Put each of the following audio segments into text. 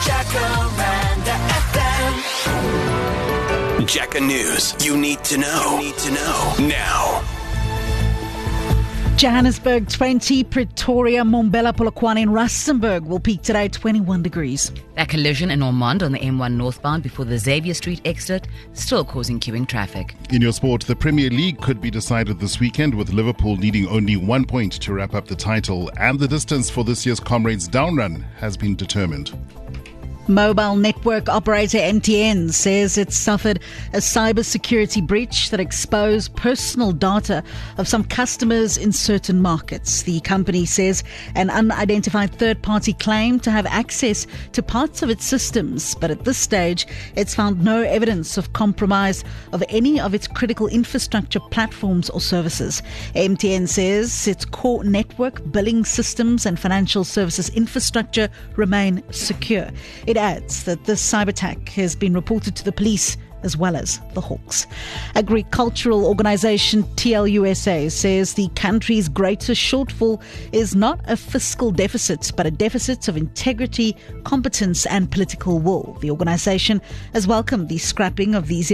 Jacaranda FM. Jacka News. You need to know. Now. Johannesburg 20, Pretoria, Mbombela, Polokwane and Rustenburg will peak today 21 degrees. That collision in Ormond on the M1 northbound before the Xavier Street exit still causing queuing traffic. In your sport, the Premier League could be decided this weekend with Liverpool needing only 1 point to wrap up the title, and the distance for this year's Comrades Down Run has been determined. Mobile network operator MTN says it suffered a cybersecurity breach that exposed personal data of some customers in certain markets. The company says an unidentified third-party claimed to have access to parts of its systems, but at this stage it's found no evidence of compromise of any of its critical infrastructure platforms or services. MTN says its core network, billing systems and financial services infrastructure remain secure. It adds that this cyber attack has been reported to the police as well as the Hawks. Agricultural organisation TLUSA says the country's greatest shortfall is not a fiscal deficit, but a deficit of integrity, competence and political will. The organisation has welcomed the scrapping of the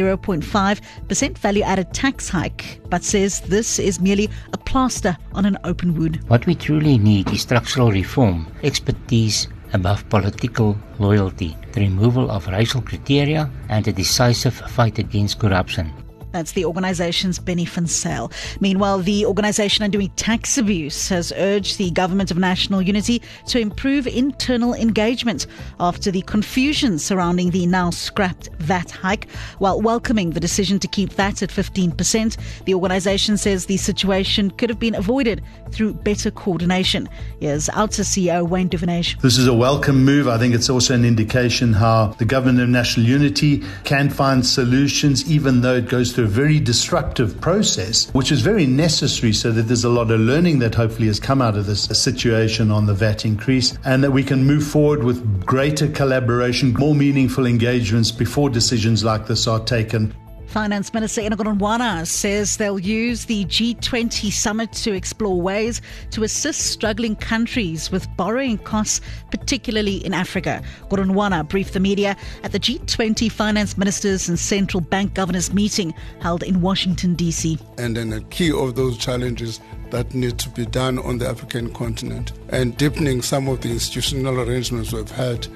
0.5% value-added tax hike, but says this is merely a plaster on an open wound. What we truly need is structural reform, expertise above political loyalty, the removal of racial criteria and a decisive fight against corruption. That's the organisation's Benny van Zyl. Meanwhile, the organisation Undoing Tax Abuse has urged the Government of National Unity to improve internal engagement after the confusion surrounding the now scrapped VAT hike. While welcoming the decision to keep VAT at 15%, the organisation says the situation could have been avoided through better coordination. Here's OUTA CEO Wayne Duvenage. This is a welcome move. I think it's also an indication how the Government of National Unity can find solutions, even though it goes through a very destructive process, which is very necessary, so that there's a lot of learning that hopefully has come out of this situation on the VAT increase, and that we can move forward with greater collaboration, more meaningful engagements before decisions like this are taken. Finance Minister Enoch Godongwana says they'll use the G20 summit to explore ways to assist struggling countries with borrowing costs, particularly in Africa. Godongwana briefed the media at the G20 Finance Ministers and Central Bank Governors meeting held in Washington, D.C. And then a key of those challenges that need to be done on the African continent, and deepening some of the institutional arrangements we've had,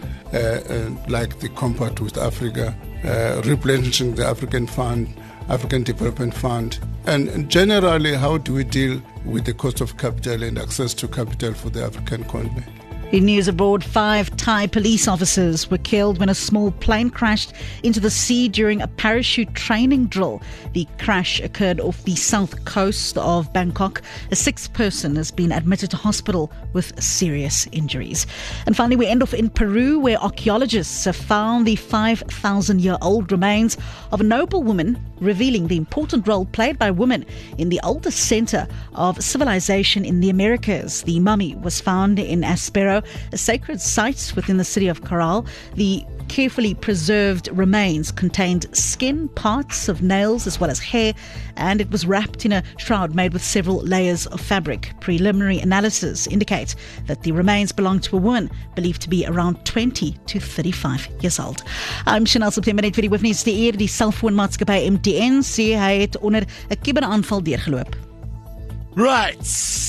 like the Compact with Africa, replenishing the African Fund, African Development Fund, and generally how do we deal with the cost of capital and access to capital for the African continent. In news abroad, 5 Thai police officers were killed when a small plane crashed into the sea during a parachute training drill. The crash occurred off the south coast of Bangkok. A 6th person has been admitted to hospital with serious injuries. And finally, we end off in Peru, where archaeologists have found the 5,000-year-old remains of a noble woman, revealing the important role played by women in the oldest center of civilization in the Americas. The mummy was found in Aspero, a sacred site within the city of Caral. The carefully preserved remains contained skin, parts of nails as well as hair, and it was wrapped in a shroud made with several layers of fabric. Preliminary analysis indicates that the remains belong to a woman believed to be around 20 to 35 years old. I'm Chanel September net vir die hoofnuus te eer. Die selfoonmaatskappy MTN sê hy het onder 'n kuberaanval deurgeloop. Right,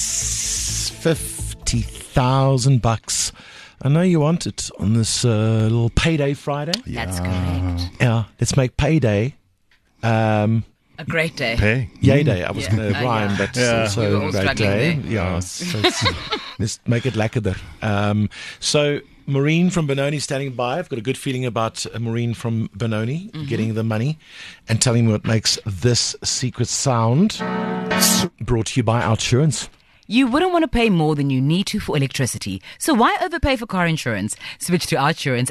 $50,000. I know you want it on this little payday Friday. That's correct. Yeah, let's make payday A great day. Yay day. I was going to rhyme, yeah. but Yeah. also We were all a great struggling day. there. Yeah, let's make it lekkerder. So Maureen from Benoni standing by. I've got a good feeling about Maureen from Benoni getting the money and telling me what makes this secret sound. Brought to you by Outsurance. You wouldn't want to pay more than you need to for electricity, so why overpay for car insurance? Switch to Outsurance